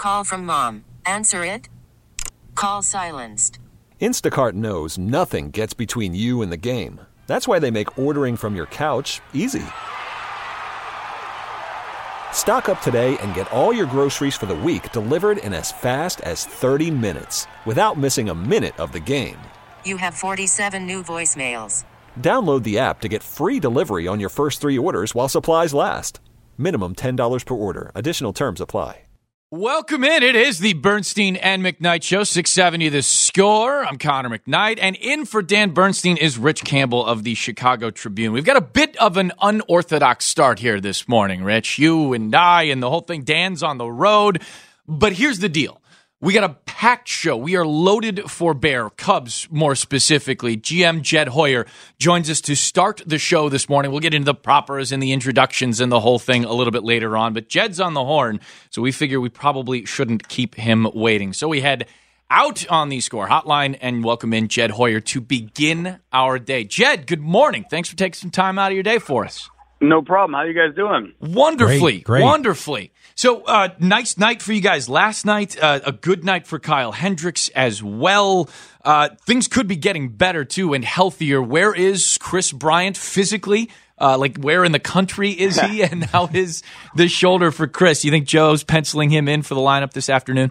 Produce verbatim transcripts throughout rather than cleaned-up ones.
Call from mom. Answer it. Call silenced. Instacart knows nothing gets between you and the game. That's why they make ordering from your couch easy. Stock up today and get all your groceries for the week delivered in as fast as thirty minutes without missing a minute of the game. You have forty-seven new voicemails. Download the app to get free delivery on your first three orders while supplies last. Minimum ten dollars per order. Additional terms apply. Welcome in. It is the Bernstein and McKnight Show, six seventy The Score. I'm Connor McKnight, and in for Dan Bernstein is Rich Campbell of the Chicago Tribune. We've got a bit of an unorthodox start here this morning, Rich. You and I and the whole thing. Dan's on the road. But here's the deal. We got a packed show. We are loaded for bear, Cubs more specifically. G M Jed Hoyer joins us to start the show this morning. We'll get into the propers and the introductions and the whole thing a little bit later on. But Jed's on the horn, so we figure we probably shouldn't keep him waiting. So we head out on the Score hotline and welcome in Jed Hoyer to begin our day. Jed, good morning. Thanks for taking some time out of your day for us. No problem. How you guys doing? Wonderfully. Great, great. Wonderfully. So, uh, nice night for you guys last night. Uh, a good night for Kyle Hendricks as well. Uh, things could be getting better, too, and healthier. Where is Kris Bryant physically? Uh, like, where in the country is he? And how is the shoulder for Kris? You think Joe's penciling him in for the lineup this afternoon?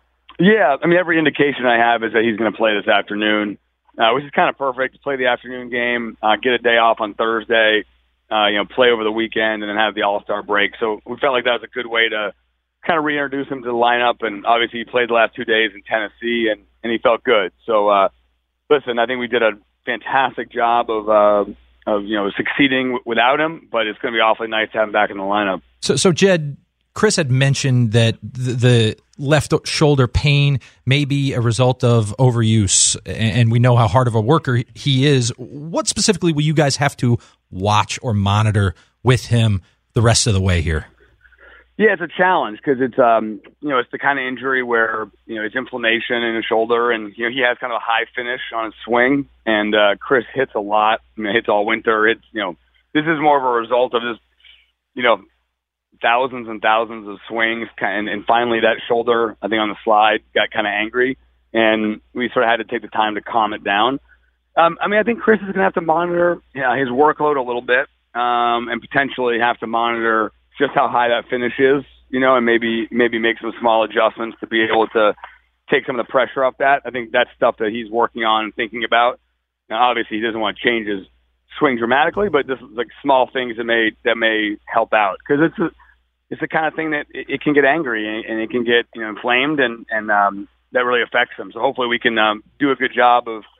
Yeah. I mean, every indication I have is that he's going to play this afternoon, uh, which is kind of perfect to play the afternoon game, uh, get a day off on Thursday. Uh, you know, play over the weekend and then have the All-Star break. So we felt like that was a good way to kind of reintroduce him to the lineup. And obviously he played the last two days in Tennessee and, and he felt good. So, uh, listen, I think we did a fantastic job of, uh, of, you know, succeeding without him, but it's going to be awfully nice to have him back in the lineup. So, so Jed, Kris had mentioned that the, the left shoulder pain may be a result of overuse, and we know how hard of a worker he is. What specifically will you guys have to watch or monitor with him the rest of the way here? Yeah, it's a challenge because it's um you know it's the kind of injury where you know it's inflammation in his shoulder, and you know he has kind of a high finish on his swing, and uh, Kris hits a lot. I mean, hits all winter. It's you know this is more of a result of just you know thousands and thousands of swings, and, and finally that shoulder, I think on the slide, got kind of angry, and we sort of had to take the time to calm it down. Um, I mean, I think Kris is going to have to monitor you know, his workload a little bit, um, and potentially have to monitor just how high that finish is, you know, and maybe maybe make some small adjustments to be able to take some of the pressure off that. I think that's stuff that he's working on and thinking about. Now, obviously, he doesn't want to change his swing dramatically, but this is like small things that may that may help out because it's a, it's the kind of thing that it, it can get angry and, and it can get you know inflamed, and and um, that really affects him. So hopefully, we can um, do a good job of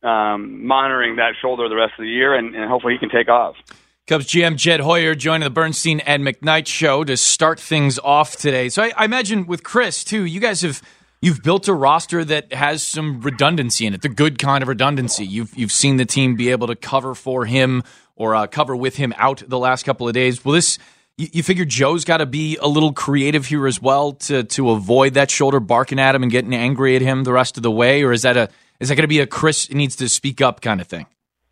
um, monitoring that shoulder the rest of the year, and, and hopefully, he can take off. Cubs G M Jed Hoyer joining the Bernstein and McKnight Show to start things off today. So I, I imagine with Kris too, you guys have you've built a roster that has some redundancy in it, the good kind of redundancy. You've you've seen the team be able to cover for him or uh, cover with him out the last couple of days. Will this? You, you figure Joe's got to be a little creative here as well to to avoid that shoulder barking at him and getting angry at him the rest of the way, or is that a is that going to be a Kris needs to speak up kind of thing?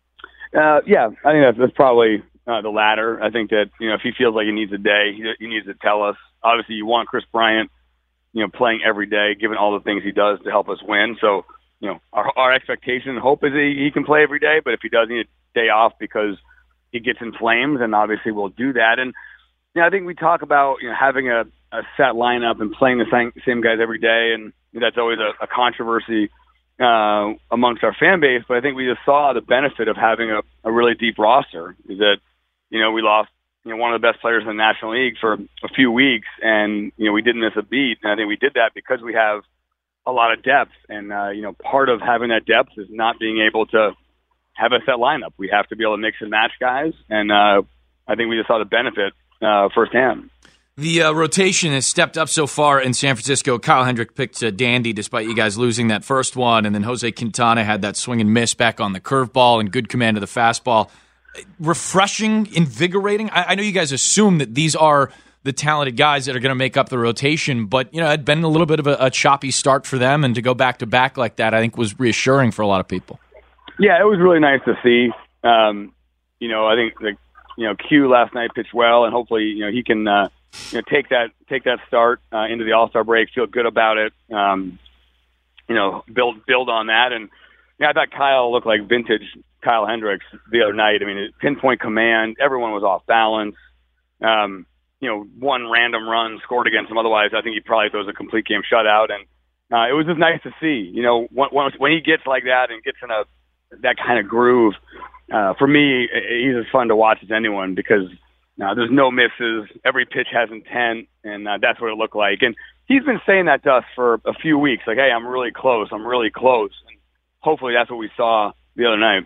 Uh, yeah, I think that's, that's probably. Uh, the latter. I think that, you know, if he feels like he needs a day, he, he needs to tell us. Obviously, you want Kris Bryant, you know, playing every day, given all the things he does to help us win. So, you know, our, our expectation and hope is that he, he can play every day, but if he does need a day off because he gets inflamed, then obviously we'll do that. And, you know, I think we talk about, you know, having a, a set lineup and playing the same, same guys every day, and that's always a, a controversy uh, amongst our fan base, but I think we just saw the benefit of having a, a really deep roster, is that you know, we lost, you know, one of the best players in the National League for a few weeks, and, you know, we didn't miss a beat. And I think we did that because we have a lot of depth. And, uh, you know, part of having that depth is not being able to have a set lineup. We have to be able to mix and match guys. And uh, I think we just saw the benefit uh, firsthand. The uh, rotation has stepped up so far in San Francisco. Kyle Hendricks picked uh, Dandy despite you guys losing that first one. And then Jose Quintana had that swing and miss back on the curveball and good command of the fastball. Refreshing, invigorating. I, I know you guys assume that these are the talented guys that are going to make up the rotation, but you know, it had been a little bit of a, a choppy start for them, and to go back to back like that, I think was reassuring for a lot of people. Yeah, it was really nice to see. Um, you know, I think the you know Q last night pitched well, and hopefully you know he can uh, you know, take that take that start uh, into the All-Star break, feel good about it, um, you know, build build on that. And yeah, I thought Kyle looked like vintage Kyle Hendricks the other night. I mean, pinpoint command, everyone was off balance. Um, you know, one random run scored against him. Otherwise, I think he probably throws a complete game shutout. And uh, it was just nice to see. You know, when, when he gets like that and gets in a that kind of groove, uh, for me, he's as fun to watch as anyone because uh, there's no misses. Every pitch has intent, and uh, that's what it looked like. And he's been saying that to us for a few weeks, like, hey, I'm really close. I'm really close. And hopefully that's what we saw the other night.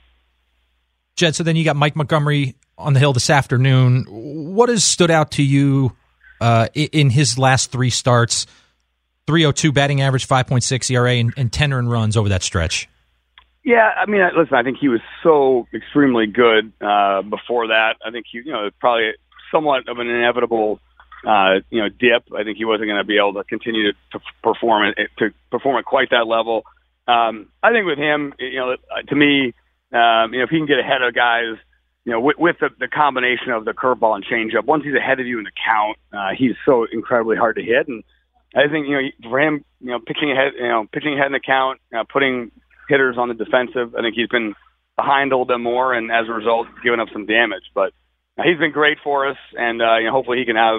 Jed, so then you got Mike Montgomery on the hill this afternoon. What has stood out to you uh, in his last three starts? three oh two batting average, five point six E R A, and, and ten earned runs over that stretch. Yeah, I mean, listen, I think he was so extremely good uh, before that. I think he, you know, probably somewhat of an inevitable, uh, you know, dip. I think he wasn't going to be able to continue to, to perform it to perform at quite that level. Um, I think with him, you know, to me, um, you know, if he can get ahead of guys, you know, with, with the, the combination of the curveball and changeup, once he's ahead of you in the count, uh, he's so incredibly hard to hit. And I think, you know, for him, you know, pitching ahead, you know, pitching ahead in the count, uh, putting hitters on the defensive, I think he's been behind a little bit more, and as a result, giving up some damage. But uh, he's been great for us, and uh, you know, hopefully he can have,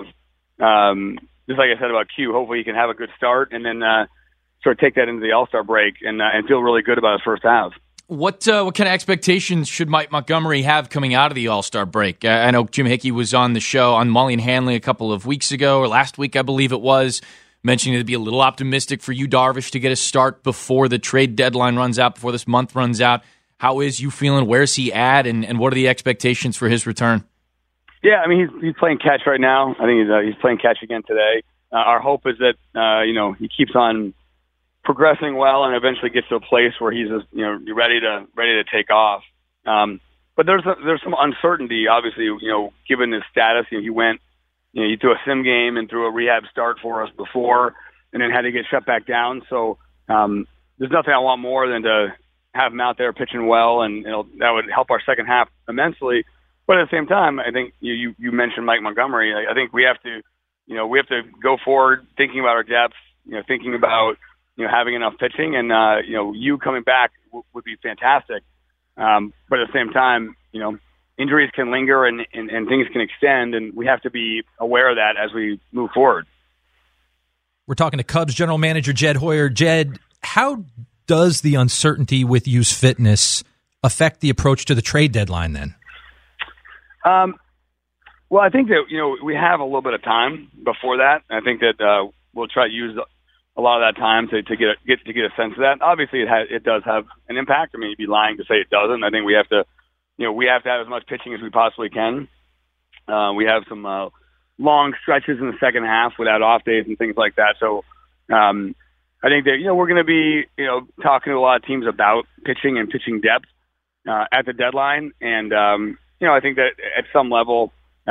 um, just like I said about Q, hopefully he can have a good start, and then uh, sort of take that into the All-Star break and uh, and feel really good about his first half. What uh, what kind of expectations should Mike Montgomery have coming out of the All-Star break? I know Jim Hickey was on the show on Mully and Hanley a couple of weeks ago, or last week, I believe it was, mentioning to be a little optimistic for you, Darvish, to get a start before the trade deadline runs out, before this month runs out. How is you feeling? Where's he at? And, and what are the expectations for his return? Yeah, I mean, he's he's playing catch right now. I think he's uh, he's playing catch again today. Uh, our hope is that, uh, you know, he keeps on progressing well and eventually gets to a place where he's, you know, ready to ready to take off. Um, but there's a, there's some uncertainty, obviously, you know, given his status. You know, he went, you know, he threw a sim game and threw a rehab start for us before, and then had to get shut back down. So um, there's nothing I want more than to have him out there pitching well, and it'll, that would help our second half immensely. But at the same time, I think you you, you mentioned Mike Montgomery. I, I think we have to, you know, we have to go forward thinking about our depth, you know, thinking about, you know, having enough pitching, and uh, you know, you coming back w- would be fantastic. Um, but at the same time, you know, injuries can linger and, and, and things can extend, and we have to be aware of that as we move forward. We're talking to Cubs general manager Jed Hoyer. Jed, how does the uncertainty with Yu's fitness affect the approach to the trade deadline then? Um, well, I think that, you know, we have a little bit of time before that. I think that uh, we'll try to use a lot of that time to, to get a, get to get a sense of that. Obviously, it has, it does have an impact. I mean, you'd be lying to say it doesn't. I think we have to, you know, we have to have as much pitching as we possibly can. Uh, we have some uh, long stretches in the second half without off days and things like that. So um, I think that, you know, we're going to be, you know, talking to a lot of teams about pitching and pitching depth uh, at the deadline. And, um, you know, I think that at some level,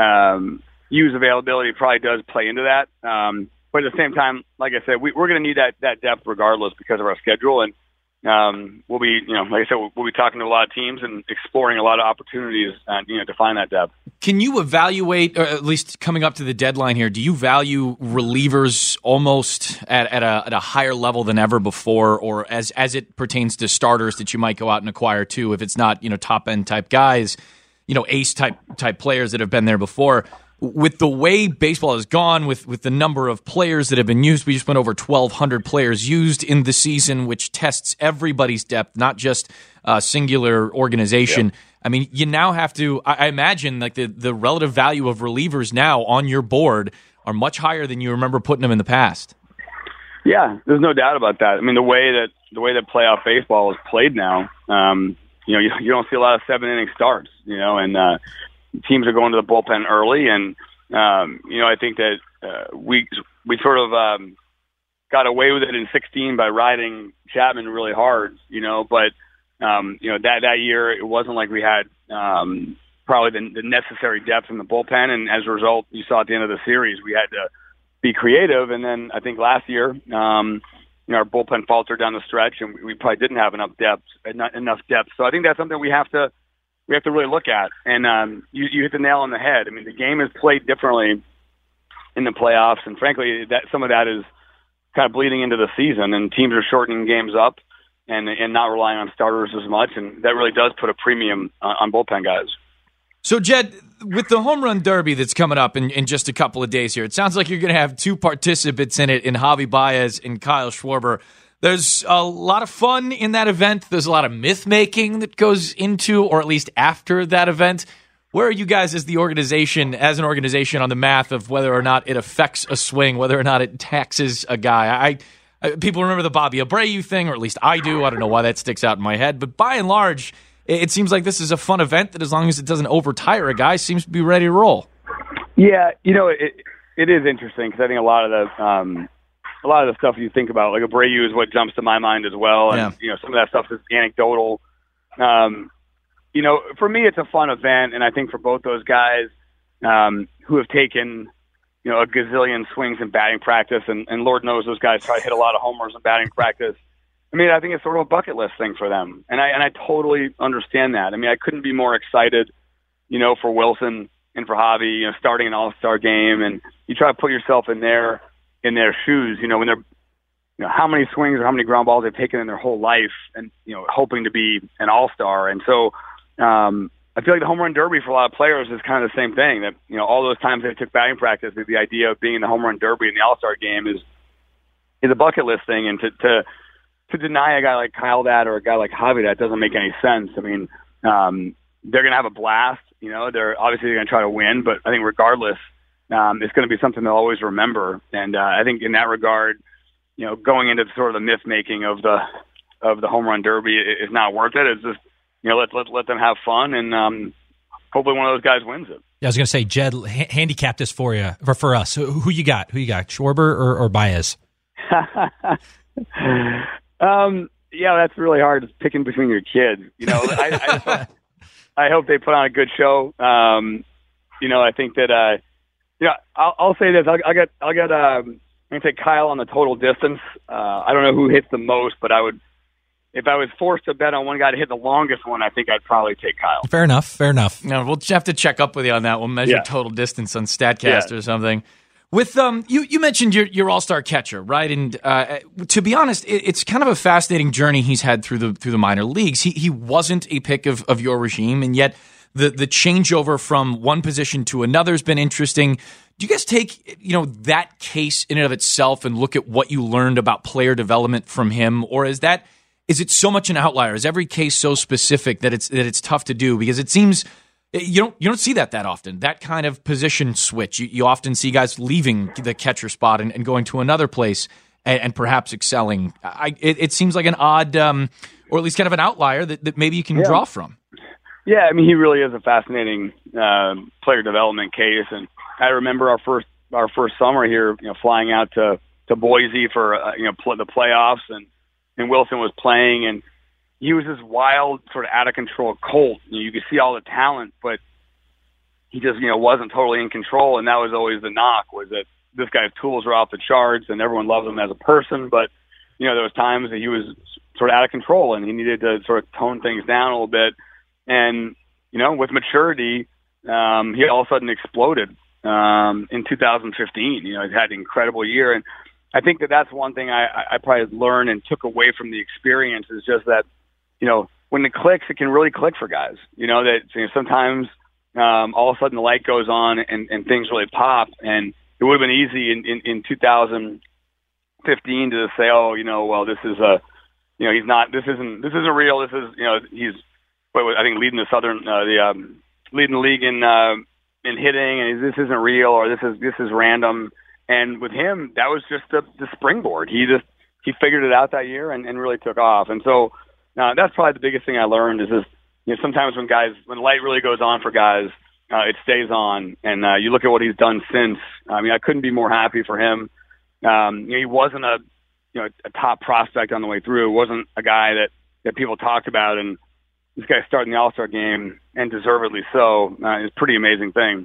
um, use availability probably does play into that. Um, but at the same time, like I said, we, we're going to need that, that depth regardless because of our schedule. And um, we'll be, you know, like I said, we'll, we'll be talking to a lot of teams and exploring a lot of opportunities, uh, you know, to find that depth. Can you evaluate, or at least coming up to the deadline here, do you value relievers almost at, at, a, at a higher level than ever before, or as as it pertains to starters that you might go out and acquire too, if it's not, you know, top end type guys, you know, ace type type players that have been there before? With the way baseball has gone, with, with the number of players that have been used, we just went over twelve hundred players used in the season, which tests everybody's depth, not just a singular organization. Yep. I mean, you now have to, I imagine, like the, the relative value of relievers now on your board are much higher than you remember putting them in the past. Yeah, there's no doubt about that. I mean, the way that the way that playoff baseball is played now, um, you know, you, you don't see a lot of seven inning starts, you know, and uh, teams are going to the bullpen early, and um, you know, I think that uh, we we sort of um, got away with it in sixteen by riding Chapman really hard, you know. But um, you know, that that year it wasn't like we had um, probably the, the necessary depth in the bullpen, and as a result, you saw at the end of the series we had to be creative. And then I think last year, um, you know, our bullpen faltered down the stretch, and we, we probably didn't have enough depth, not enough depth. So I think that's something we have to. We have to really look at, and um, you, you hit the nail on the head. I mean, the game is played differently in the playoffs. And frankly, that some of that is kind of bleeding into the season, and teams are shortening games up and and not relying on starters as much, and that really does put a premium on, on bullpen guys. So, Jed, with the home run derby that's coming up in, in just a couple of days here, it sounds like you're going to have two participants in it, in Javi Baez and Kyle Schwarber. There's a lot of fun in that event. There's a lot of myth-making that goes into, or at least after that event. Where are you guys as the organization, as an organization, on the math of whether or not it affects a swing, whether or not it taxes a guy? I, I people remember the Bobby Abreu thing, or at least I do. I don't know why that sticks out in my head. But by and large, it, it seems like this is a fun event that, as long as it doesn't overtire a guy, seems to be ready to roll. Yeah, you know, it it is interesting because I think a lot of the um, a lot of the stuff you think about, like Abreu, is what jumps to my mind as well, and yeah. you know, some of that stuff is anecdotal. Um, You know, for me, it's a fun event, and I think for both those guys um, who have taken, you know, a gazillion swings in batting practice, and, and Lord knows those guys try to hit a lot of homers in batting practice. I mean, I think it's sort of a bucket list thing for them, and I and I totally understand that. I mean, I couldn't be more excited, you know, for Wilson and for Javi, you know, starting an All-Star game, and you try to put yourself in their in their shoes, you know, when they're, you know, how many swings or how many ground balls they've taken in their whole life, and you know, hoping to be an All-Star, and so. Um, I feel like the home run derby for a lot of players is kind of the same thing. That, you know, all those times they took batting practice, the idea of being in the home run derby in the All-Star game is is a bucket list thing. And to to to deny a guy like Kyle that, or a guy like Javi that, doesn't make any sense. I mean, um, they're going to have a blast. You know, they're obviously going to try to win, but I think regardless, um, it's going to be something they'll always remember. And uh, I think in that regard, you know, going into sort of the myth making of the of the home run derby is not worth it. It's just, you know, let let let them have fun, and um, hopefully one of those guys wins it. Yeah, I was going to say, Jed, ha- handicap this for you, for, for us. Who, who you got? Who you got? Schwarber or, or Baez? um, yeah, that's really hard. It's picking between your kids. You know, I, I, just hope, I hope they put on a good show. Um, you know, I think that, uh, you know, I'll, I'll say this. I'll, I'll get, I'll get. Um, I'm going to take Kyle on the total distance. Uh, I don't know who hits the most, but I would. If I was forced to bet on one guy to hit the longest one, I think I'd probably take Kyle. Fair enough. Fair enough. No, we'll have to check up with you on that. We'll measure yeah. total distance on Statcast yeah. or something. With um, you, you mentioned your your All-Star catcher, right? And uh, to be honest, it, it's kind of a fascinating journey he's had through the through the minor leagues. He he wasn't a pick of, of your regime, and yet the the changeover from one position to another has been interesting. Do you guys take, you know, that case in and of itself and look at what you learned about player development from him, or is that Is it so much an outlier? Is every case so specific that it's that it's tough to do? Because it seems you don't you don't see that that often. That kind of position switch. You, you often see guys leaving the catcher spot and, and going to another place and, and perhaps excelling. I, it, it seems like an odd, um, or at least kind of an outlier that, that maybe you can yeah. draw from. Yeah, I mean, he really is a fascinating uh, player development case. And I remember our first our first summer here, you know, flying out to to Boise for uh, you know pl- the playoffs, and. And Wilson was playing, and he was this wild, sort of out of control Colt. You know, you could see all the talent, but he just, you know, wasn't totally in control. And that was always the knock, was that this guy's tools are off the charts, and everyone loved him as a person. But you know, there was times that he was sort of out of control, and he needed to sort of tone things down a little bit. And you know, with maturity, um, he all of a sudden exploded um, in two thousand fifteen. You know, he had an incredible year, and I think that that's one thing I, I probably learned and took away from the experience, is just that, you know, when it clicks, it can really click for guys. You know, that you know, sometimes um, all of a sudden the light goes on and, and things really pop. And it would have been easy in, in, in two thousand fifteen to say, oh, you know, well, this is a, you know, he's not, this isn't, this isn't real. This is, you know, he's, what was, I think leading the Southern, uh, the um, leading the league in uh, in hitting, and this isn't real, or this is this is random. And with him, that was just the, the springboard. He just he figured it out that year and, and really took off. And so uh, that's probably the biggest thing I learned is this. You know, sometimes when guys, when the light really goes on for guys, uh, it stays on. And uh, you look at what he's done since. I mean, I couldn't be more happy for him. Um, you know, he wasn't a you know a top prospect on the way through. It wasn't a guy that, that people talked about. And this guy starting the All-Star game, and deservedly so, uh, is a pretty amazing thing.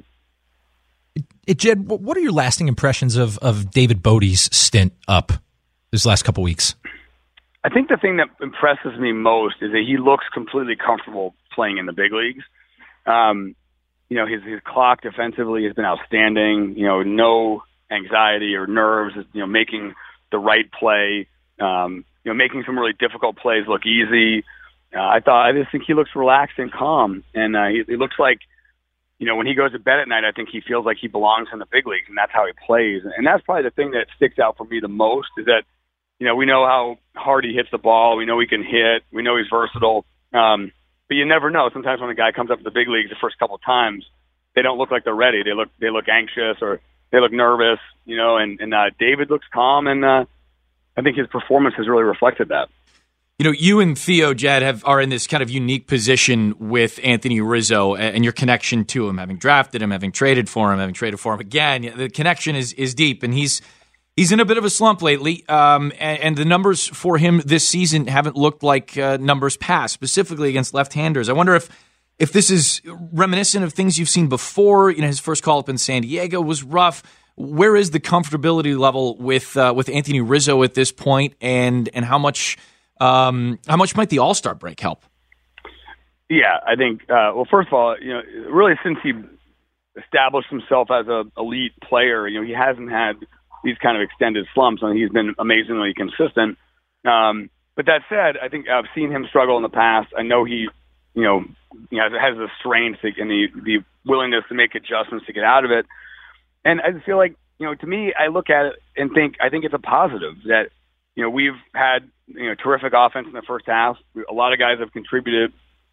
It, Jed, what are your lasting impressions of, of David Bodie's stint up this last couple weeks? I think the thing that impresses me most is that he looks completely comfortable playing in the big leagues. Um, you know, his his clock defensively has been outstanding. You know, no anxiety or nerves, you know, making the right play, um, you know, making some really difficult plays look easy. Uh, I thought, I just think he looks relaxed and calm, and uh, he, he looks like, you know, when he goes to bed at night, I think he feels like he belongs in the big leagues, and that's how he plays. And that's probably the thing that sticks out for me the most is that, you know, we know how hard he hits the ball. We know he can hit. We know he's versatile. Um, but you never know. Sometimes when a guy comes up to the big leagues the first couple of times, they don't look like they're ready. They look they look anxious or they look nervous, you know, and, and uh, David looks calm, and uh, I think his performance has really reflected that. You know, you and Theo, Jed, have are in this kind of unique position with Anthony Rizzo and your connection to him, having drafted him, having traded for him, having traded for him again. The connection is is deep, and he's he's in a bit of a slump lately, um, and, and the numbers for him this season haven't looked like uh, numbers past, specifically against left-handers. I wonder if if this is reminiscent of things you've seen before. You know, his first call up in San Diego was rough. Where is the comfortability level with uh, with Anthony Rizzo at this point, and and how much um, how much might the All-Star break help? Yeah, I think. Uh, well, first of all, you know, really since he established himself as a elite player, you know, he hasn't had these kind of extended slumps, and he's been amazingly consistent. Um, but that said, I think I've seen him struggle in the past. I know he, you know, you know has the strength and the the willingness to make adjustments to get out of it. And I just feel like, you know, to me, I look at it and think, I think it's a positive that, you know, we've had, you know, terrific offense in the first half. A lot of guys have contributed,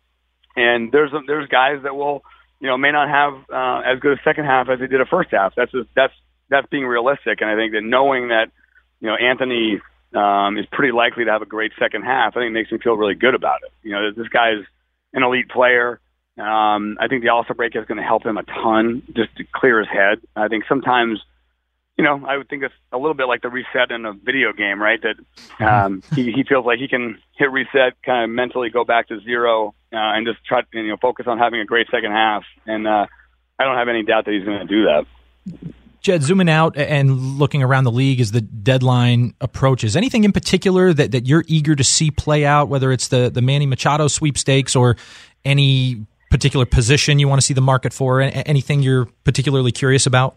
and there's there's guys that will, you know, may not have uh, as good a second half as they did a first half. That's just, that's that's being realistic, and I think that knowing that, you know, Anthony um, is pretty likely to have a great second half, I think it makes me feel really good about it. You know, this guy's an elite player. Um, I think the All-Star break is going to help him a ton just to clear his head. I think sometimes, you know, I would think it's a little bit like the reset in a video game, right? That um, he, he feels like he can hit reset, kind of mentally go back to zero, uh, and just try to, you know, focus on having a great second half. And uh, I don't have any doubt that he's going to do that. Jed, zooming out and looking around the league as the deadline approaches, anything in particular that, that you're eager to see play out, whether it's the, the Manny Machado sweepstakes or any particular position you want to see the market for? Anything you're particularly curious about?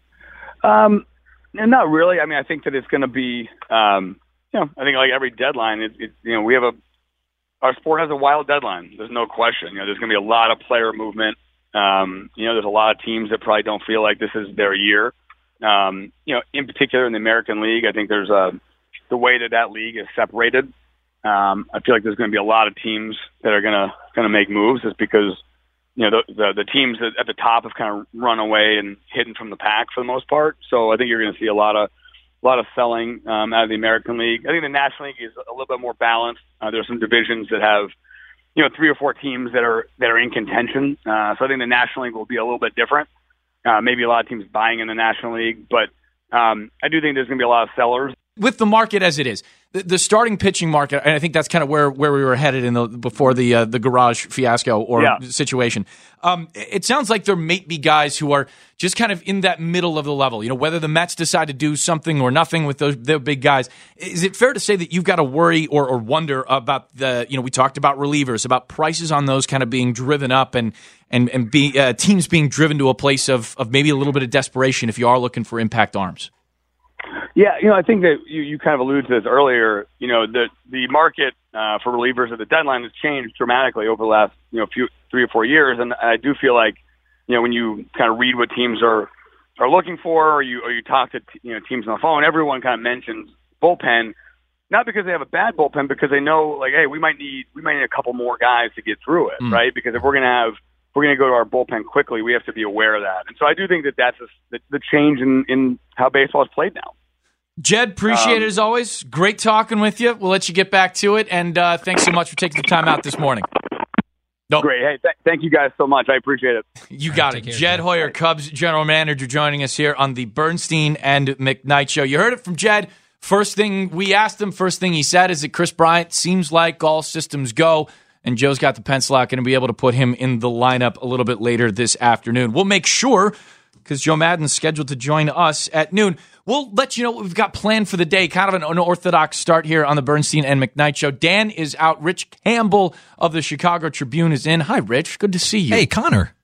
Um, not really. I mean, I think that it's going to be, um, you know, I think like every deadline, it, it, you know, we have a, our sport has a wild deadline. There's no question. You know, there's going to be a lot of player movement. Um, you know, there's a lot of teams that probably don't feel like this is their year. Um, you know, in particular in the American League, I think there's a, the way that that league is separated. Um, I feel like there's going to be a lot of teams that are going to going to make moves just because, you know, the, the the teams at the top have kind of run away and hidden from the pack for the most part. So I think you're going to see a lot of a lot of selling um, out of the American League. I think the National League is a little bit more balanced. Uh, there's some divisions that have, you know, three or four teams that are that are in contention. Uh, so I think the National League will be a little bit different. Uh, maybe a lot of teams buying in the National League, but um, I do think there's going to be a lot of sellers. With the market as it is, the, the starting pitching market, and I think that's kind of where, where we were headed in the before the uh, the garage fiasco or yeah. situation. Um, it sounds like there may be guys who are just kind of in that middle of the level. You know, whether the Mets decide to do something or nothing with those their big guys. Is it fair to say that you've got to worry or, or wonder about the? You know, we talked about relievers, about prices on those kind of being driven up and and and be, uh, teams being driven to a place of of maybe a little bit of desperation if you are looking for impact arms. Yeah, you know, I think that you, you kind of alluded to this earlier. You know, the the market uh, for relievers at the deadline has changed dramatically over the last, you know, few three or four years, and I do feel like, you know, when you kind of read what teams are are looking for, or you or you talk to you know teams on the phone, everyone kind of mentions bullpen, not because they have a bad bullpen, because they know like, hey, we might need we might need a couple more guys to get through it, mm. right? Because if we're gonna have if we're gonna go to our bullpen quickly, we have to be aware of that, and so I do think that that's a, the, the change in in how baseball is played now. Jed, appreciate um, it as always. Great talking with you. We'll let you get back to it, and uh, thanks so much for taking the time out this morning. Nope. Great. Hey, th- thank you guys so much. I appreciate it. You got it. Care, Jed man. Hoyer, Cubs general manager, joining us here on the Bernstein and McKnight Show. You heard it from Jed. First thing we asked him, first thing he said is that Kris Bryant seems like all systems go, and Joe's got the pencil out, going to be able to put him in the lineup a little bit later this afternoon. We'll make sure, because Joe Maddon's scheduled to join us at noon. We'll let you know what we've got planned for the day. Kind of an unorthodox start here on the Bernstein and McKnight Show. Dan is out. Rich Campbell of the Chicago Tribune is in. Hi, Rich. Good to see you. Hey, Connor.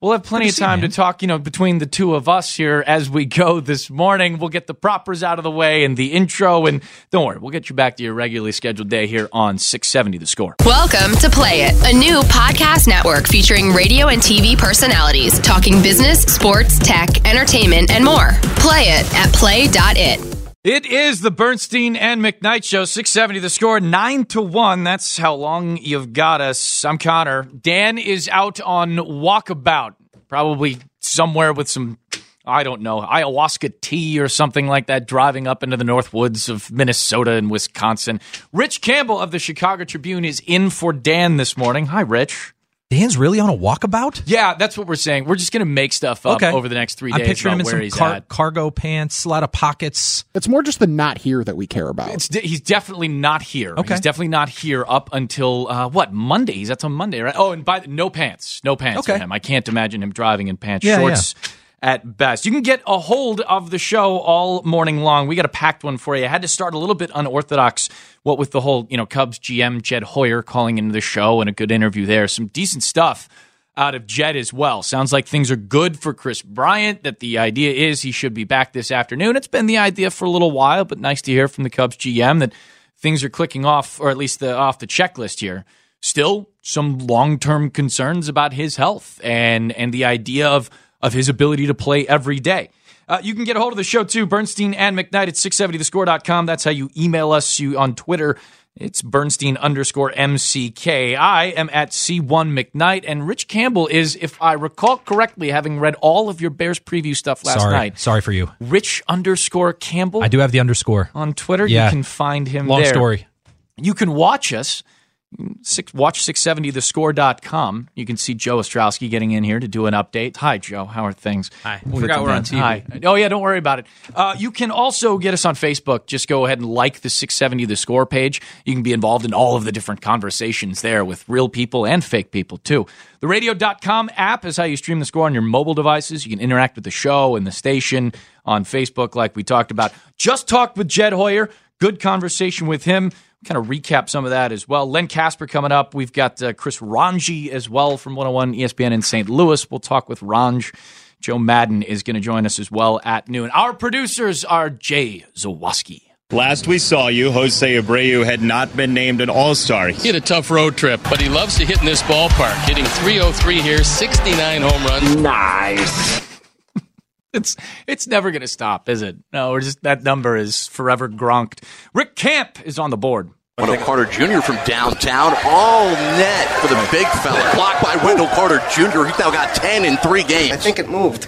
We'll have plenty Good of to see you, time to man. talk, you know, between the two of us here as we go this morning. We'll get the propers out of the way and the intro, and don't worry, we'll get you back to your regularly scheduled day here on six seventy The Score. Welcome to Play It, a new podcast network featuring radio and T V personalities talking business, sports, tech, entertainment, and more. Play it at play dot it. It is the Bernstein and McKnight Show, six seventy The Score, nine to one. That's how long you've got us. I'm Connor. Dan is out on walkabout, probably somewhere with some, I don't know, ayahuasca tea or something like that, driving up into the north woods of Minnesota and Wisconsin. Rich Campbell of the Chicago Tribune is in for Dan this morning. Hi, Rich. Dan's really on a walkabout? Yeah, that's what we're saying. We're just going to make stuff up Okay. over the next three I'm days picturing him about in where some he's car- at. cargo pants, a lot of pockets. It's more just the not here that we care about. It's de- he's definitely not here. Okay. He's definitely not here up until, uh, what, Monday? He's that's on Monday, right? Oh, and by the, no pants. No pants Okay. for him. I can't imagine him driving in pants, Yeah, shorts at best. You can get a hold of the show all morning long. We got a packed one for you. I had to start a little bit unorthodox, what with the whole, you know, Cubs G M Jed Hoyer calling into the show and a good interview there. Some decent stuff out of Jed as well. Sounds like things are good for Chris Bryant, that the idea is he should be back this afternoon. It's been the idea for a little while, but nice to hear from the Cubs G M that things are clicking off, or at least the, off the checklist here. Still some long-term concerns about his health and and the idea of, of his ability to play every day. Uh, you can get a hold of the show, too, Bernstein and McKnight at six seventy the score dot com. That's how you email us. You on Twitter, it's Bernstein underscore M C K. I am at C one McKnight, and Rich Campbell is, if I recall correctly, having read all of your Bears preview stuff last Sorry. night. Sorry for you. Rich underscore Campbell. I do have the underscore. On Twitter. Yeah. You can find him Long there. story. You can watch us. Six, watch six seventy the score dot com. You can see Joe Ostrowski getting in here to do an update. Hi, Joe. How are things? Hi. We'll Forgot get to we're on that. T V. Hi. Oh, yeah, don't worry about it. Uh, you can also get us on Facebook. Just go ahead and like the six seventy The Score page. You can be involved in all of the different conversations there with real people and fake people, too. The radio dot com app is how you stream the score on your mobile devices. You can interact with the show and the station on Facebook like we talked about. Just talked with Jed Hoyer. Good conversation with him. Kind of recap some of that as well. Len Casper coming up. We've got uh, Chris Ranji as well from one oh one E S P N in Saint Louis. We'll talk with Ranj. Joe Madden is going to join us as well at noon. Our producers are Jay Zawoski. Last we saw you, Jose Abreu had not been named an All-Star. He had a tough road trip, but he loves to hit in this ballpark. Hitting three oh three here, sixty-nine home runs. Nice. It's it's never going to stop, is it? No, we're just that number is forever gronked. Rick Camp is on the board. Wendell Carter Junior from downtown, all net for the big fella. Blocked by Wendell Carter Junior He's now got ten in three games. I think it moved.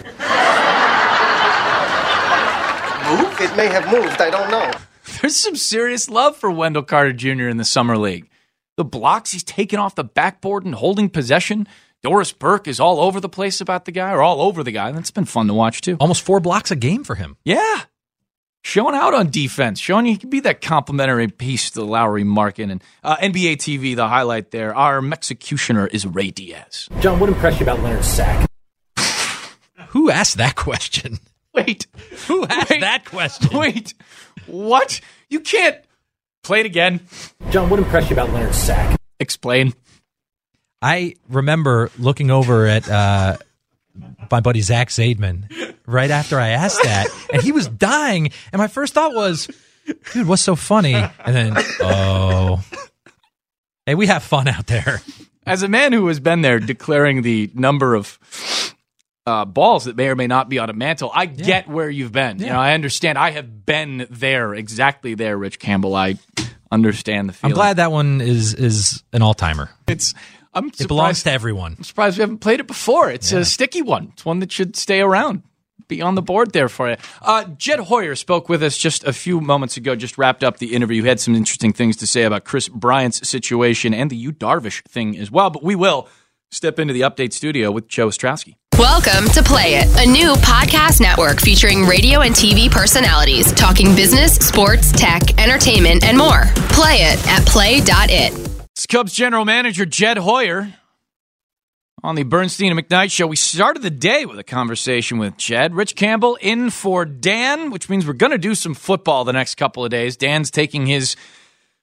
Moved? It may have moved. I don't know. There's some serious love for Wendell Carter Junior in the Summer League. The blocks he's taken off the backboard and holding possession. Doris Burke is all over the place about the guy, or all over the guy. That's been fun to watch, too. Almost four blocks a game for him. Yeah. Showing out on defense. Showing you can be that complimentary piece to Lowry Markin. And uh, N B A T V, the highlight there. Our Mexicutioner is Ray Diaz. John, what impressed you about Leonard Sack? Who asked that question? Wait. Who asked Wait. that question? Wait. What? You can't. Play it again. John, what impressed you about Leonard Sack? Explain. I remember looking over at uh, my buddy Zach Zaidman right after I asked that, and he was dying. And my first thought was, dude, what's so funny? And then, oh, hey, we have fun out there. As a man who has been there declaring the number of uh, balls that may or may not be on a mantle, I yeah. get where you've been. Yeah. You know, I understand. I have been there, exactly there, Rich Campbell. I understand the feeling. I'm glad that one is is an all-timer. It's I'm It belongs to everyone. I'm surprised we haven't played it before. It's yeah. a sticky one. It's one that should stay around, be on the board there for you. Uh, Jed Hoyer spoke with us just a few moments ago, just wrapped up the interview. He had some interesting things to say about Chris Bryant's situation and the Yu Darvish thing as well. But we will step into the update studio with Joe Ostrowski. Welcome to Play It, a new podcast network featuring radio and T V personalities talking business, sports, tech, entertainment, and more. Play it at play dot it. It's Cubs general manager Jed Hoyer on the Bernstein and McKnight Show. We started the day with a conversation with Jed. Rich Campbell in for Dan, which means we're going to do some football the next couple of days. Dan's taking his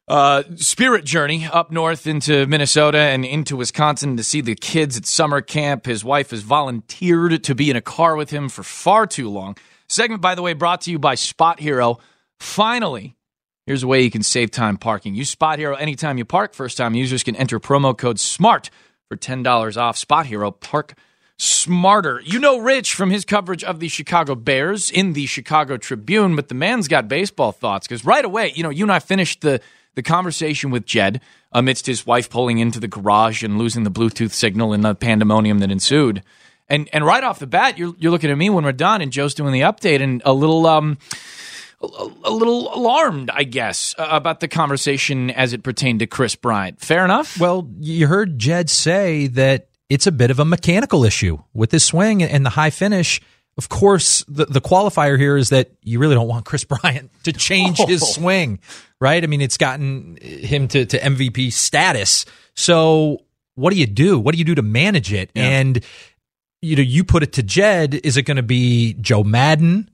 Uh, spirit journey up north into Minnesota and into Wisconsin to see the kids at summer camp. His wife has volunteered to be in a car with him for far too long. Segment, by the way, brought to you by Spot Hero. Finally, here's a way you can save time parking. Use Spot Hero anytime you park. First-time users can enter promo code SMART for ten dollars off. Spot Hero, park smarter. You know Rich from his coverage of the Chicago Bears in the Chicago Tribune, but the man's got baseball thoughts because right away, you know, you and I finished the The conversation with Jed amidst his wife pulling into the garage and losing the Bluetooth signal and the pandemonium that ensued. And and right off the bat, you're you're looking at me when we're done, and Joe's doing the update, and a little um a, a little alarmed, I guess, uh, about the conversation as it pertained to Kris Bryant. Fair enough? Well, you heard Jed say that it's a bit of a mechanical issue with his swing and the high finish. Of course, the, the qualifier here is that you really don't want Kris Bryant to change oh. his swing, right? I mean, it's gotten him to, to M V P status. So what do you do? What do you do to manage it? Yeah. And, you know, you put it to Jed, is it going to be Joe Maddon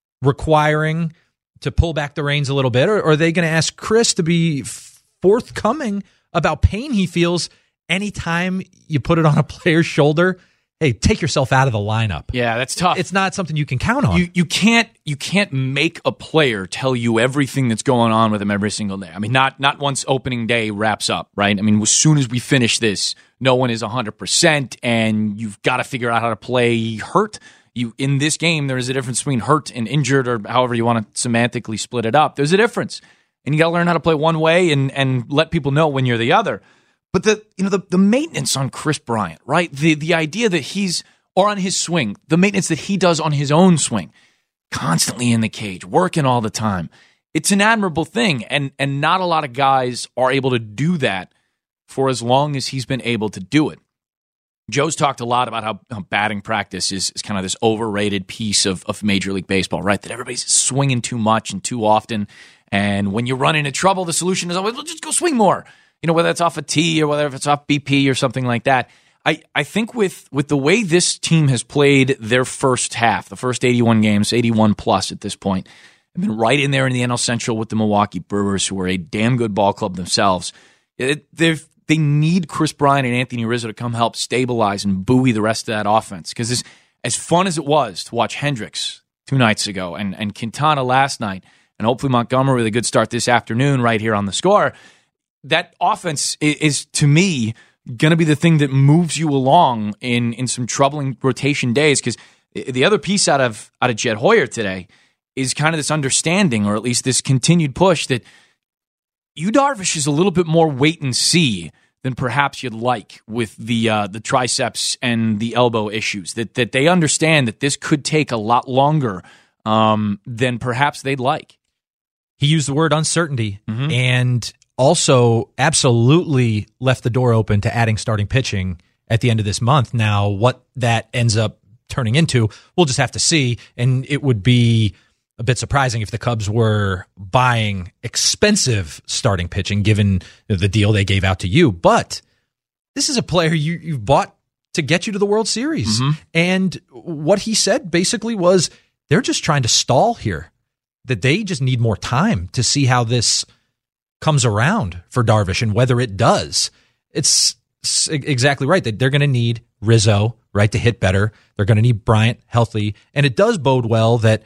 requiring to pull back the reins a little bit? Or, or are they going to ask Kris to be forthcoming about pain he feels anytime you put it on a player's shoulder? Hey, take yourself out of the lineup. Yeah, that's tough. It's not something you can count on. You you can't you can't make a player tell you everything that's going on with him every single day. I mean, not not once opening day wraps up, right? I mean, as soon as we finish this, no one is one hundred percent, and you've got to figure out how to play hurt. You in this game, there is a difference between hurt and injured, or however you want to semantically split it up. There's a difference, and you got to learn how to play one way and and let people know when you're the other. But the you know the, the maintenance on Kris Bryant, right? The the idea that he's or on his swing, the maintenance that he does on his own swing, constantly in the cage, working all the time. It's an admirable thing, and and not a lot of guys are able to do that for as long as he's been able to do it. Joe's talked a lot about how, how batting practice is, is kind of this overrated piece of, of Major League Baseball, right? That everybody's swinging too much and too often, and when you run into trouble, the solution is always, well, just go swing more. You know, whether it's off a tee or whether it's off B P or something like that. I, I think with, with the way this team has played their first half, the first eighty-one games, eighty-one plus at this point, have been right in there in the N L Central with the Milwaukee Brewers, who are a damn good ball club themselves. It, they've They need Kris Bryant and Anthony Rizzo to come help stabilize and buoy the rest of that offense. Because as, as fun as it was to watch Hendricks two nights ago and, and Quintana last night, and hopefully Montgomery with a good start this afternoon right here on the Score, that offense is, is to me, going to be the thing that moves you along in, in some troubling rotation days. Because the other piece out of out of Jed Hoyer today is kind of this understanding, or at least this continued push, that Yu Darvish is a little bit more wait and see than perhaps you'd like with the uh, the triceps and the elbow issues. That that they understand that this could take a lot longer um, than perhaps they'd like. He used the word uncertainty, mm-hmm. and also absolutely left the door open to adding starting pitching at the end of this month. Now, what that ends up turning into, we'll just have to see, and it would be a bit surprising if the Cubs were buying expensive starting pitching, given the deal they gave out to you. But this is a player you, you've bought to get you to the World Series. Mm-hmm. And what he said basically was they're just trying to stall here, that they just need more time to see how this comes around for Darvish and whether it does. It's exactly right that they're going to need Rizzo, right, to hit better. They're going to need Bryant healthy. And it does bode well that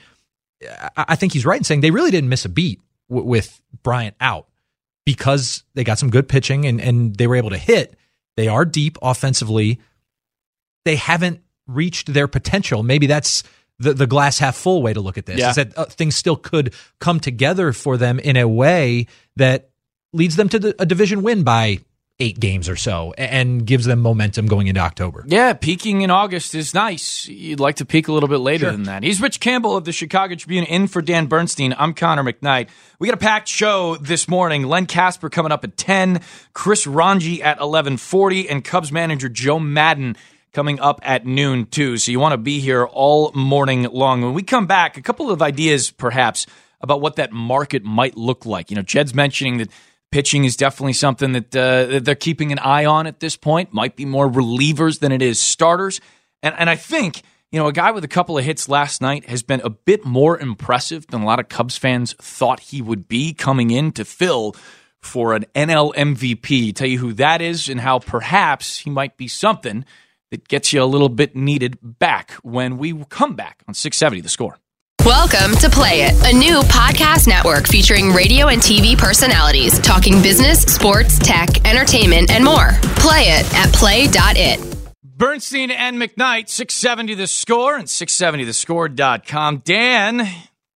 I think he's right in saying they really didn't miss a beat w- with Bryant out, because they got some good pitching and, and they were able to hit. They are deep offensively. They haven't reached their potential. Maybe that's the, the glass half full way to look at this, yeah. is that uh, things still could come together for them in a way that leads them to the, a division win by eight games or so and gives them momentum going into October. Yeah, peaking in August is nice. You'd like to peak a little bit later sure. than that. He's Rich Campbell of the Chicago Tribune, in for Dan Bernstein. I'm Connor McKnight. We got a packed show this morning. Len Kasper coming up at ten, Chris Ranji at eleven forty, and Cubs manager Joe Maddon coming up at noon too. So you want to be here all morning long. When we come back, a couple of ideas perhaps about what that market might look like. You know, Jed's mentioning that pitching is definitely something that, uh, that they're keeping an eye on at this point. Might be more relievers than it is starters. And and I think, you know, a guy with a couple of hits last night has been a bit more impressive than a lot of Cubs fans thought he would be coming in to fill for an N L M V P. Tell you who that is and how perhaps he might be something that gets you a little bit needed back when we come back on six seventy The Score. Welcome to Play It, a new podcast network featuring radio and T V personalities talking business, sports, tech, entertainment, and more. Play it at play dot it. Bernstein and McKnight, six seventy The Score and six seventy the score dot com. Dan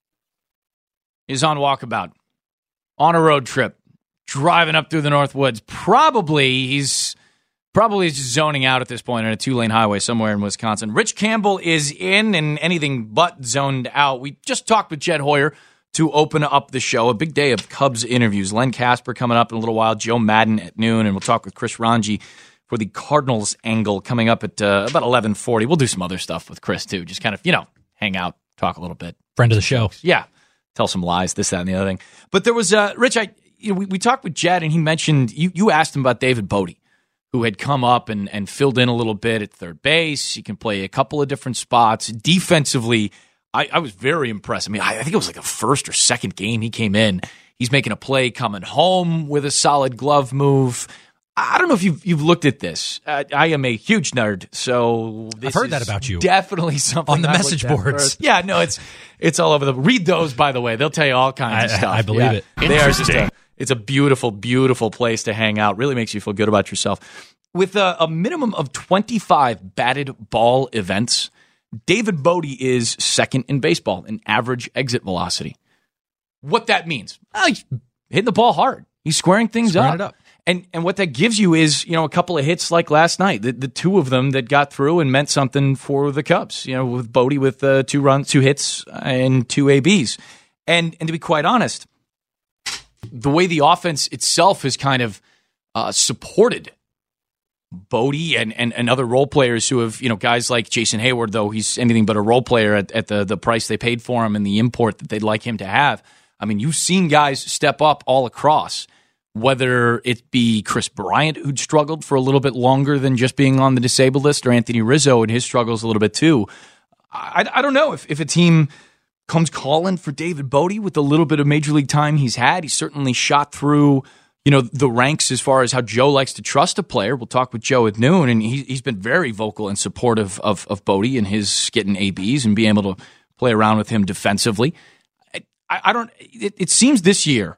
is on walkabout, on a road trip, driving up through the North Woods. Probably he's probably just zoning out at this point on a two-lane highway somewhere in Wisconsin. Rich Campbell is in and anything but zoned out. We just talked with Jed Hoyer to open up the show. A big day of Cubs interviews. Len Casper coming up in a little while. Joe Madden at noon, and we'll talk with Chris Ranji for the Cardinals angle coming up at uh, about eleven forty. We'll do some other stuff with Chris, too. Just kind of, you know, hang out, talk a little bit. Friend of the show. Yeah. Tell some lies, this, that, and the other thing. But there was, uh, Rich, I, you know, we, we talked with Jed, and he mentioned, you, you asked him about David Bote, who had come up and, and filled in a little bit at third base. He can play a couple of different spots. Defensively, I, I was very impressed. I mean, I, I think it was like a first or second game he came in. He's making a play coming home with a solid glove move. I don't know if you've, you've looked at this. Uh, I am a huge nerd, so this I've heard is that about you. Definitely something on the I message looked at boards. first. Yeah, no, it's it's all over the. Read those, by the way. They'll tell you all kinds I, of stuff. I believe yeah. it. They are just a, it's a beautiful, beautiful place to hang out. Really makes you feel good about yourself. With a, a minimum of twenty-five batted ball events, David Bote is second in baseball in average exit velocity. What that means? Uh, he's hitting the ball hard. He's squaring things Squaring up. it up. And and what that gives you is, you know, a couple of hits like last night, the, the two of them that got through and meant something for the Cubs, you know, with Bote with uh, two runs, two hits and two A Bs. And and to be quite honest, the way the offense itself has kind of uh, supported Bote and, and, and other role players who have, you know, guys like Jason Hayward, though he's anything but a role player at, at the, the price they paid for him and the import that they'd like him to have. I mean, you've seen guys step up all across. Whether it be Chris Bryant, who'd struggled for a little bit longer than just being on the disabled list, or Anthony Rizzo and his struggles a little bit too. I, I don't know if, if a team comes calling for David Bote with a little bit of major league time he's had. He's certainly shot through, you know, the ranks as far as how Joe likes to trust a player. We'll talk with Joe at noon, and he, he's been very vocal and supportive of, of Bote and his getting A Bs and being able to play around with him defensively. I, I don't. It, it seems this year,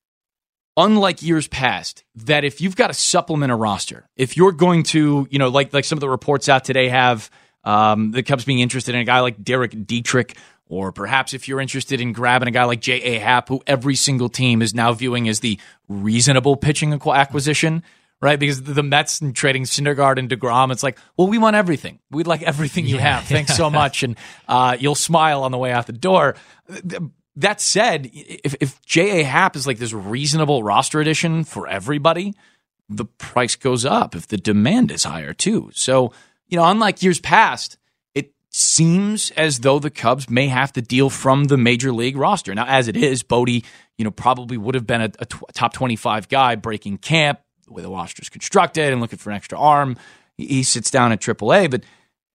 unlike years past, that if you've got to supplement a roster, if you're going to, you know, like like some of the reports out today have um, the Cubs being interested in a guy like Derek Dietrich, or perhaps if you're interested in grabbing a guy like J A. Happ, who every single team is now viewing as the reasonable pitching acquisition, right? Because the Mets and trading Syndergaard and DeGrom, it's like, well, we want everything. We'd like everything you Yeah. have. Thanks so much. And uh, you'll smile on the way out the door. That said, if, if J A. Happ is like this reasonable roster addition for everybody, the price goes up if the demand is higher too. So, you know, unlike years past, it seems as though the Cubs may have to deal from the major league roster. Now, as it is, Bote, you know, probably would have been a, a tw- top twenty-five guy breaking camp, the way the roster's constructed and looking for an extra arm. He, he sits down at triple A, but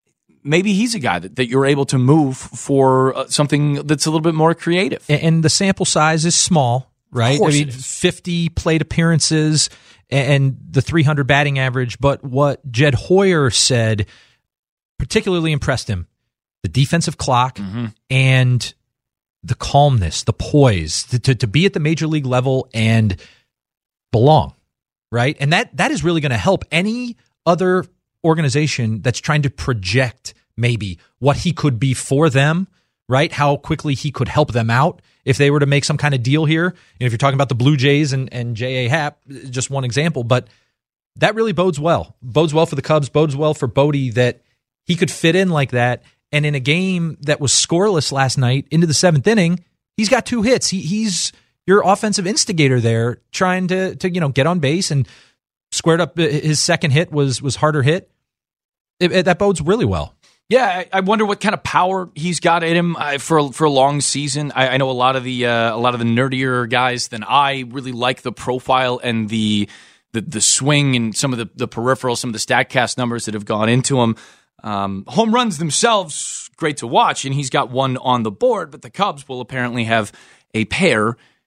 maybe he's a guy that, that you're able to move for uh, something that's a little bit more creative. And, and the sample size is small, right? Of course I mean, it is. fifty plate appearances and the three hundred batting average. But what Jed Hoyer said particularly impressed him: the defensive clock Mm-hmm. and the calmness, the poise to, to, to be at the major league level and belong, right? And that that is really going to help any other organization that's trying to project maybe what he could be for them, right? How quickly he could help them out if they were to make some kind of deal here. You know, if you're talking about the Blue Jays and, and J A. Happ, just one example, but that really bodes well. Bodes well for the Cubs, bodes well for Bote that he could fit in like that. And in a game that was scoreless last night into the seventh inning, he's got two hits. He, he's your offensive instigator there, trying to, to, you know, get on base, and squared up. His second hit was, was harder hit. It, it, that bodes really well. Yeah, I, I wonder what kind of power he's got in him uh, for for a long season. I, I know a lot of the uh, a lot of the nerdier guys than I really like the profile and the the, the swing and some of the, the peripheral, some of the StatCast numbers that have gone into him. Um, home runs themselves, great to watch, and he's got one on the board. But the Cubs will apparently have a pair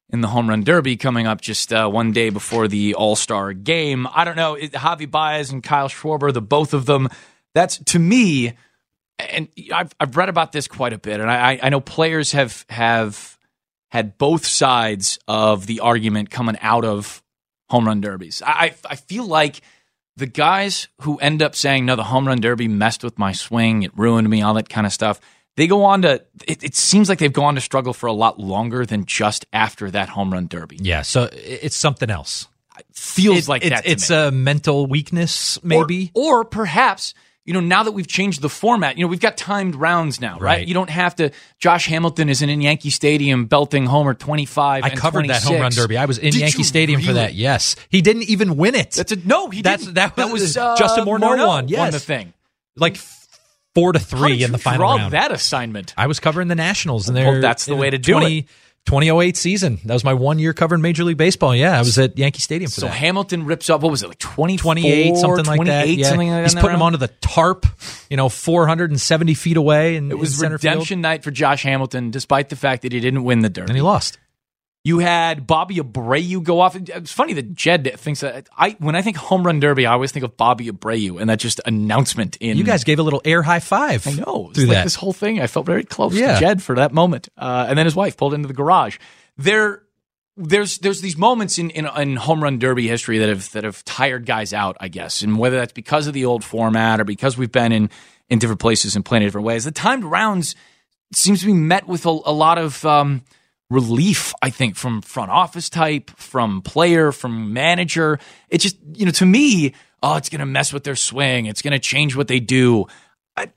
in the Home Run Derby coming up just uh, one day before the All-Star game. I don't know, it, Javi Baez and Kyle Schwarber, the both of them, that's, to me, and I've, I've read about this quite a bit, and I, I know players have have had both sides of the argument coming out of Home Run Derbies. I, I feel like the guys who end up saying, no, the Home Run Derby messed with my swing, it ruined me, all that kind of stuff, they go on to, it, it seems like they've gone to struggle for a lot longer than just after that Home Run Derby. Yeah, so it's something else. It feels it, like it, that to It's me. a mental weakness, maybe? Or, or perhaps, you know, now that we've changed the format, you know, we've got timed rounds now, right? Right. You don't have to, Josh Hamilton isn't in Yankee Stadium belting homer twenty-five I and covered twenty-six. that Home Run Derby. I was in Did Yankee you Stadium really? for that, yes. He didn't even win it. That's a, no, he That's, didn't. that was, that was uh, Justin Morneau, Morneau won, yes. won the thing. Like four to How three did in the you final draw round. that assignment? I was covering the Nationals, and Well, they're that's the in way to do twenty, it. twenty oh eight season. That was my one year covering Major League Baseball. Yeah, I was at Yankee Stadium for So that. Hamilton rips up, what was it, like twenty-four, twenty-eight, something like that. Yeah. Something like that He's in that putting him round? onto the tarp, you know, four hundred seventy feet away. And It was in center redemption field. night for Josh Hamilton, despite the fact that he didn't win the Derby. And he lost. You had Bobby Abreu go off. It's funny that Jed thinks that. I when I think Home Run Derby, I always think of Bobby Abreu and that just announcement in. You guys gave a little air high five. I know. It was through like that. this whole thing. I felt very close Yeah. to Jed for that moment. Uh, and then his wife pulled into the garage. There, there's there's these moments in, in in Home Run Derby history that have that have tired guys out, I guess, and whether that's because of the old format or because we've been in in different places in plenty of different ways. The timed rounds seems to be met with a, a lot of um, relief, I think, from front office type, from player, from manager. It just, you know, to me, oh, it's going to mess with their swing. It's going to change what they do. I,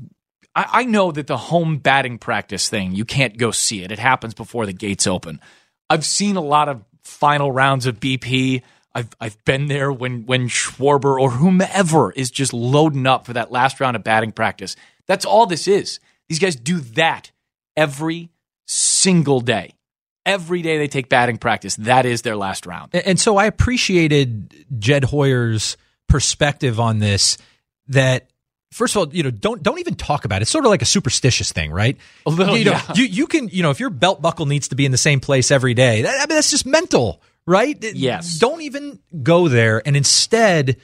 I, I know that the home batting practice thing, you can't go see it. It happens before the gates open. I've seen a lot of final rounds of B P. I've I've been there when when Schwarber or whomever is just loading up for that last round of batting practice. That's all this is. These guys do that every single day. Every day they take batting practice. That is their last round. And so I appreciated Jed Hoyer's perspective on this, that first of all, you know, don't don't even talk about it. It's sort of like a superstitious thing, right? A little, you know, yeah. you, you can, you know, if your belt buckle needs to be in the same place every day, that, I mean, that's just mental, right? Yes. Don't even go there, and instead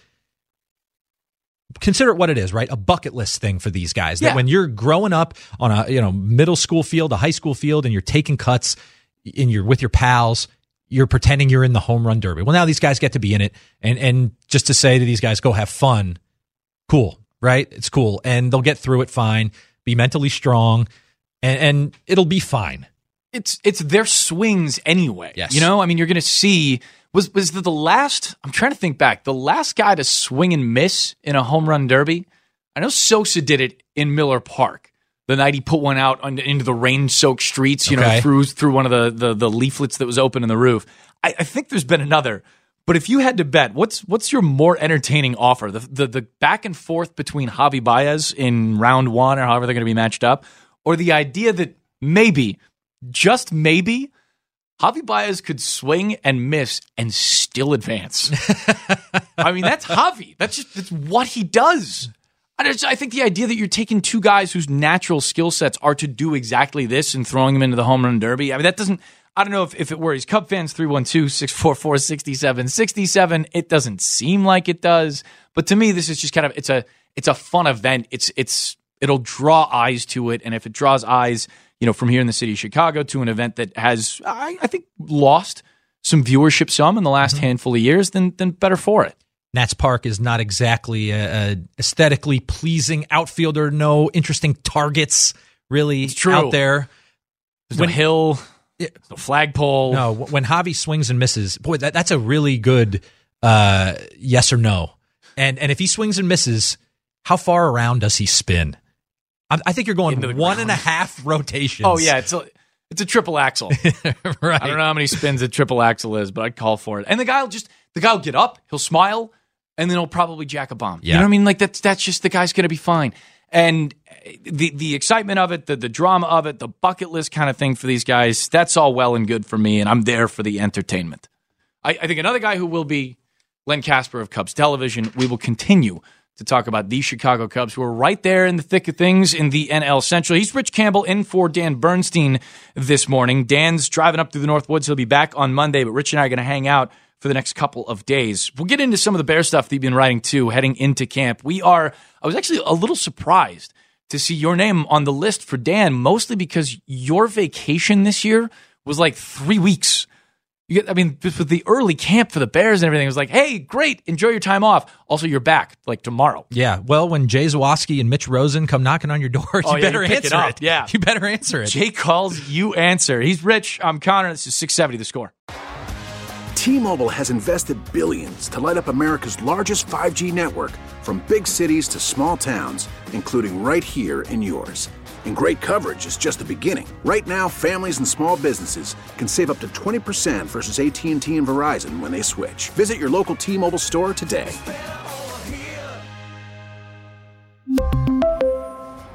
consider it what it is, right? A bucket list thing for these guys. That Yeah. when you're growing up on a, you know, middle school field, a high school field, and you're taking cuts and you're with your pals, you're pretending you're in the Home Run Derby. Well, now these guys get to be in it, and and just to say to these guys, go have fun, cool, right? It's cool, and they'll get through it fine, be mentally strong, and, and it'll be fine. It's it's their swings anyway. Yes. You know, I mean, you're going to see, was was the, the last, I'm trying to think back, the last guy to swing and miss in a Home Run Derby, I know Sosa did it in Miller Park. The night he put one out on, into the rain-soaked streets, you Okay. know, through through one of the, the, the leaflets that was open in the roof. I, I think there's been another. But if you had to bet, what's what's your more entertaining offer? The the, the back and forth between Javi Baez in round one, or however they're going to be matched up, or the idea that maybe, just maybe, Javi Baez could swing and miss and still advance. I mean, that's Javi. That's just that's what he does. I, just, I think the idea that you're taking two guys whose natural skill sets are to do exactly this and throwing them into the Home Run Derby, I mean, that doesn't, I don't know if, if it worries Cub fans. Three one two, six four four, six seven six seven. It doesn't seem like it does. But to me, this is just kind of, it's a it's a fun event. It's it's It'll draw eyes to it. And if it draws eyes, you know, from here in the city of Chicago to an event that has, I, I think, lost some viewership some in the last Mm-hmm. handful of years, then then better for it. Nats Park is not exactly a, a aesthetically pleasing outfielder. No interesting targets really true. out there. There's no hill, there's no flagpole. No, when Javi swings and misses, boy, that, that's a really good uh, yes or no. And and if he swings and misses, how far around does he spin? I, I think you're going Into the one ground. and a half rotations. Oh yeah, it's a it's a triple axle. right. I don't know how many spins a triple axle is, but I'd call for it. And the guy will just the guy will get up, he'll smile, and then he'll probably jack a bomb. Yeah. You know what I mean? Like that's that's just the guy's going to be fine. And the the excitement of it, the the drama of it, the bucket list kind of thing for these guys, that's all well and good for me, and I'm there for the entertainment. I, I think another guy who will be Len Casper of Cubs Television. We will continue to talk about the Chicago Cubs, who are right there in the thick of things in the N L Central. He's Rich Campbell in for Dan Bernstein this morning. Dan's driving up through the North Woods. He'll be back on Monday, but Rich and I are going to hang out for the next couple of days. We'll get into some of the Bear stuff that you've been writing too, heading into camp. We are, I was actually a little surprised to see your name on the list for Dan, mostly because your vacation this year was like three weeks. You get, I mean, with the early camp for the Bears and everything, it was like, hey, great, enjoy your time off. Also, you're back like tomorrow. Yeah, well, when Jay Zawoski and Mitch Rosen come knocking on your door, you oh, yeah, better you answer it, it. Yeah, you better answer it. Jay calls, you answer. He's Rich. I'm Connor. This is six seventy The Score. T-Mobile has invested billions to light up America's largest five G network, from big cities to small towns, including right here in yours. And great coverage is just the beginning. Right now, families and small businesses can save up to twenty percent versus A T and T and Verizon when they switch. Visit your local T-Mobile store today.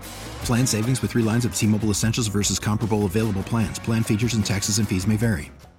Plan savings with three lines of T-Mobile Essentials versus comparable available plans. Plan features and taxes and fees may vary.